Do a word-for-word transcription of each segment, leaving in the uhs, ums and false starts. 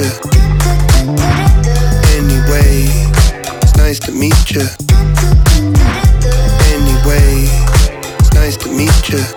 you. Anyway, it's nice to meet you. Anyway, it's nice to meet you.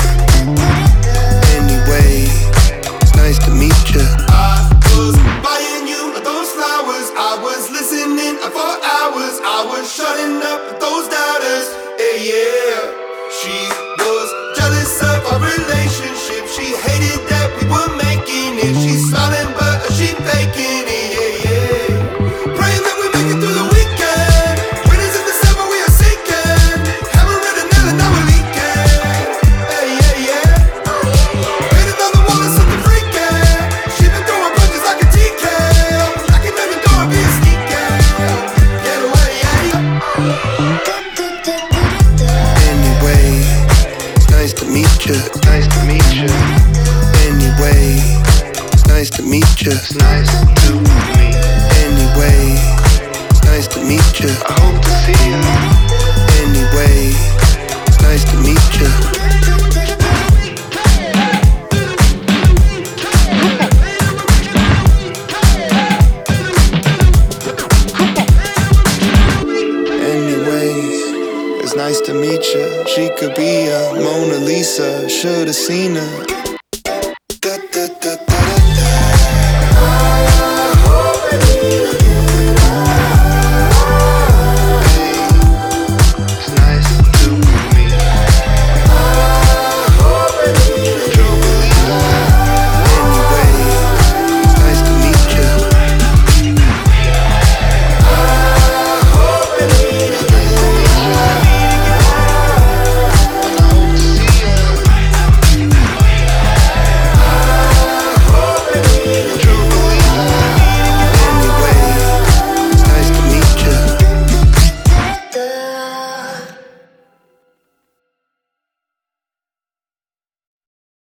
Anyway, it's nice to meet you. I was buying you those flowers. I was listening for hours. I was shutting up those doubters. Hey, yeah. She was jealous of our relationship. She hated that we were making it. She's smiling but she faking it. Yeah, yeah. Praying that we make it through the weekend. Winners in December, we are sinking. Hammer and a nail and now we're leaking. Hey, yeah, yeah. Painted on the wall is something freaking. She been throwing punches like a T K. Knocking on your door, being sneaky. Get away, yeah. Anyway, it's nice to meet you. Nice to meet you. Anyway, it's nice to meet you. It's nice to meet. Anyway, it's nice to meet you. I hope to see you. Anyway, it's nice to meet you. Anyways, it's nice to meet you. She could be a Mona Lisa. Should've seen her